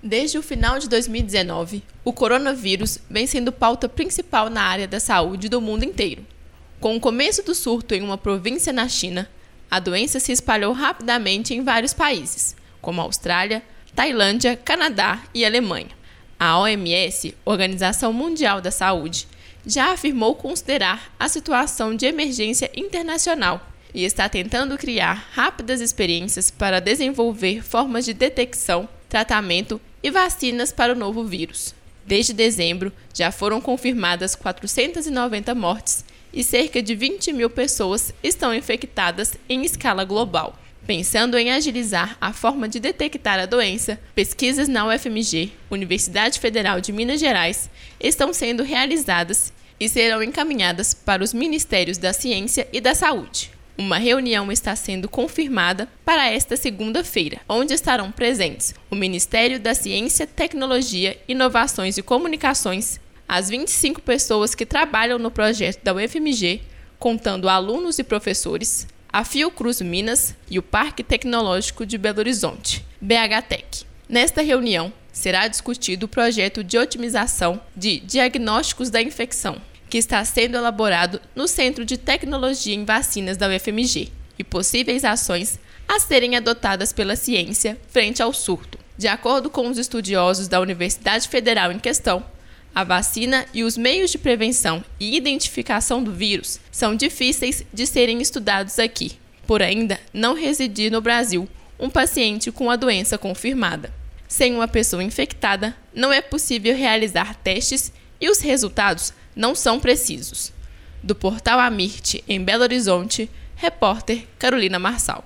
Desde o final de 2019, o coronavírus vem sendo pauta principal na área da saúde do mundo inteiro. Com o começo do surto em uma província na China, a doença se espalhou rapidamente em vários países, como Austrália, Tailândia, Canadá e Alemanha. A OMS, Organização Mundial da Saúde, já afirmou considerar a situação de emergência internacional e está tentando criar rápidas experiências para desenvolver formas de detecção, tratamento e vacinas para o novo vírus. Desde dezembro, já foram confirmadas 490 mortes e cerca de 20 mil pessoas estão infectadas em escala global. Pensando em agilizar a forma de detectar a doença, pesquisas na UFMG, Universidade Federal de Minas Gerais, estão sendo realizadas e serão encaminhadas para os Ministérios da Ciência e da Saúde. Uma reunião está sendo confirmada para esta segunda-feira, onde estarão presentes o Ministério da Ciência, Tecnologia, Inovações e Comunicações, as 25 pessoas que trabalham no projeto da UFMG, contando alunos e professores, a Fiocruz Minas e o Parque Tecnológico de Belo Horizonte, BHTEC. Nesta reunião, será discutido o projeto de otimização de diagnósticos da infecção, que está sendo elaborado no Centro de Tecnologia em Vacinas da UFMG, e possíveis ações a serem adotadas pela ciência frente ao surto. De acordo com os estudiosos da Universidade Federal em questão, a vacina e os meios de prevenção e identificação do vírus são difíceis de serem estudados aqui, por ainda não residir no Brasil um paciente com a doença confirmada. Sem uma pessoa infectada, não é possível realizar testes e os resultados não são precisos. Do portal Amirte, em Belo Horizonte, repórter Carolina Marçal.